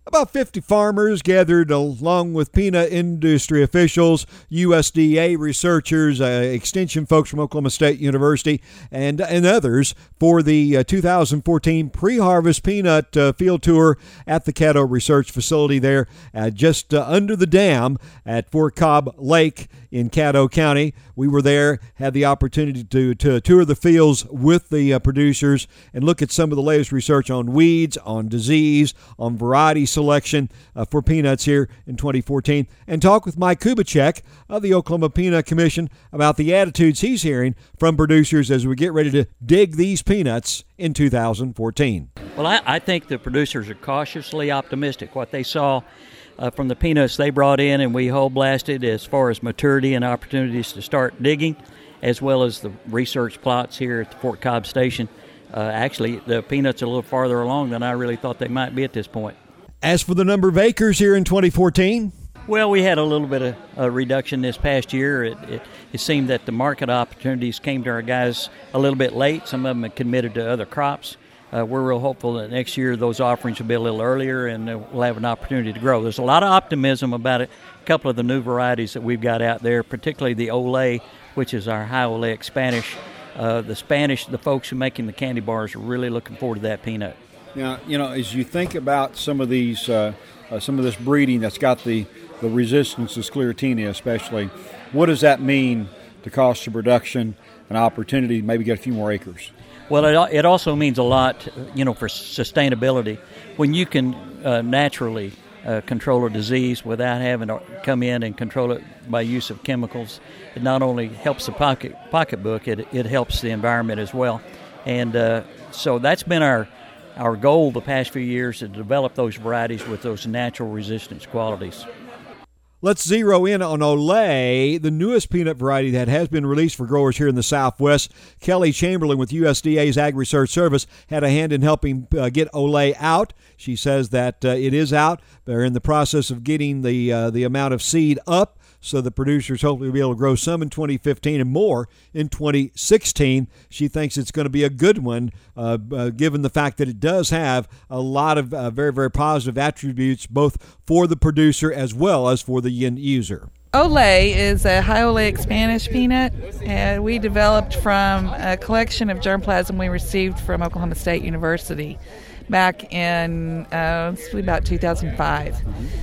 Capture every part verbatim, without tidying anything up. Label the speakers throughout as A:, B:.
A: About fifty farmers gathered along with peanut industry officials, U S D A researchers, uh, extension folks from Oklahoma State University, and, and others for the uh, two thousand fourteen pre-harvest peanut uh, field tour at the Caddo Research Facility there uh, just uh, under the dam at Fort Cobb Lake in Caddo County. We were there, had the opportunity to, to tour the fields with the uh, producers and look at some of the latest research on weeds, on disease, on variety selection uh, for peanuts here in twenty fourteen, and talk with Mike Kubicek of the Oklahoma Peanut Commission about the attitudes he's hearing from producers as we get ready to dig these peanuts in two thousand fourteen.
B: Well, I, I think the producers are cautiously optimistic. What they saw uh, from the peanuts they brought in and we whole blasted as far as maturity and opportunities to start digging, as well as the research plots here at the Fort Cobb Station. Uh, actually, the peanuts are a little farther along than I really thought they might be at this point.
A: As for the number of acres here in twenty fourteen?
B: Well, we had a little bit of a reduction this past year. It, it, it seemed that the market opportunities came to our guys a little bit late. Some of them had committed to other crops. Uh, we're real hopeful that next year those offerings will be a little earlier and uh, we'll have an opportunity to grow. There's a lot of optimism about it. A couple of the new varieties that we've got out there, particularly the Olay, which is our high oleic Spanish. Uh, the Spanish, the folks who are making the candy bars are really looking forward to that peanut.
C: Now, you know, as you think about some of these, uh, uh, some of this breeding that's got the, the resistance to Sclerotinia especially, what does that mean to cost of production and opportunity to maybe get a few more acres?
B: Well, it, it also means a lot, you know, for sustainability. When you can uh, naturally uh, control a disease without having to come in and control it by use of chemicals, it not only helps the pocket pocketbook, it, it helps the environment as well. And uh, so that's been our Our goal the past few years is to develop those varieties with those natural resistance qualities.
A: Let's zero in on Olay, the newest peanut variety that has been released for growers here in the Southwest. Kelly Chamberlain with U S D A's Ag Research Service had a hand in helping uh, get Olay out. She says that uh, it is out. They're in the process of getting the uh, the amount of seed up, so the producers hopefully will be able to grow some in twenty fifteen and more in twenty sixteen. She thinks it's going to be a good one, uh, uh, given the fact that it does have a lot of uh, very, very positive attributes, both for the producer as well as for the end user.
D: Olay is a high oleic Spanish peanut, and we developed from a collection of germplasm we received from Oklahoma State University back in uh, about two thousand five.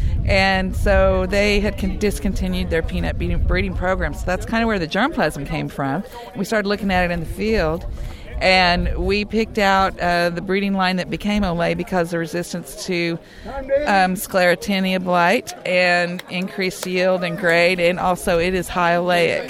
D: And so they had con- discontinued their peanut breeding program. So that's kind of where the germplasm came from. We started looking at it in the field, and we picked out uh, the breeding line that became Olay because of resistance to um, Sclerotinia blight and increased yield and grade, and also it is high oleic.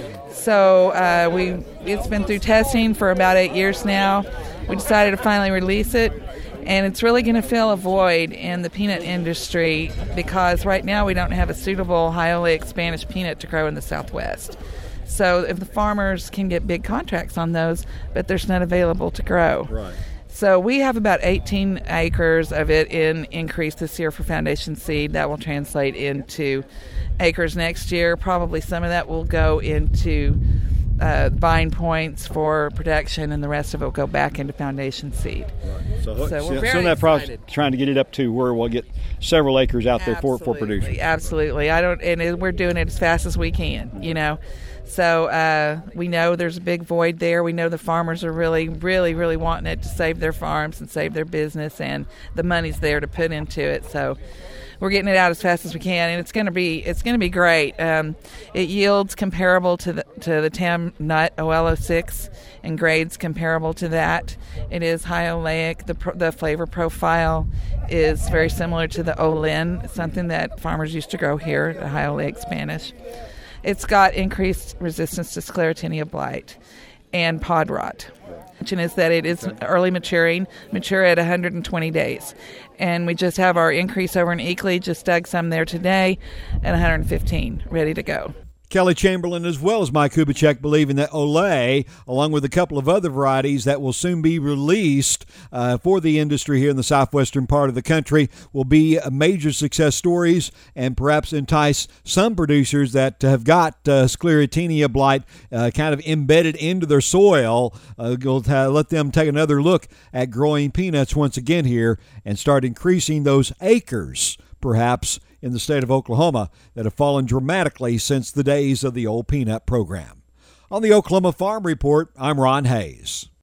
D: So uh, we it's been through testing for about eight years now. We decided to finally release it. And it's really going to fill a void in the peanut industry because right now we don't have a suitable high oleic Spanish peanut to grow in the Southwest. So if the farmers can get big contracts on those, but there's none available to grow.
C: Right.
D: So we have about eighteen acres of it in increase this year for foundation seed. That will translate into acres next year. Probably some of that will go into Uh, buying points for production, and the rest of it will go back into foundation seed.
C: Right. So,
D: so
C: so
D: we're very
C: so in that process,
D: excited.
C: trying to get it up to where we'll get several acres out there for, for
D: Absolutely,
C: producers.
D: Absolutely. I don't, and it, we're doing it as fast as we can, you know. So uh, we know there's a big void there. We know the farmers are really, really, really wanting it to save their farms and save their business, and the money's there to put into it. So we're getting it out as fast as we can, and it's going to be it's going to be great. Um, it yields comparable to the to the Tam Nut O L O six, and grades comparable to that. It is high oleic. The pro, the flavor profile is very similar to the Olin, something that farmers used to grow here, the high oleic Spanish. It's got increased resistance to Sclerotinia blight and pod rot. Is that it is early maturing, mature at one hundred twenty days. And we just have our increase over in Eakly, just dug some there today at one hundred fifteen, ready to go.
A: Kelly Chamberlain, as well as Mike Kubicek, believing that Olay, along with a couple of other varieties that will soon be released uh, for the industry here in the southwestern part of the country, will be major success stories and perhaps entice some producers that have got uh, Sclerotinia blight uh, kind of embedded into their soil. Uh, we'll uh, let them take another look at growing peanuts once again here and start increasing those acres, perhaps, in the state of Oklahoma that have fallen dramatically since the days of the old peanut program. On the Oklahoma Farm Report, I'm Ron Hayes.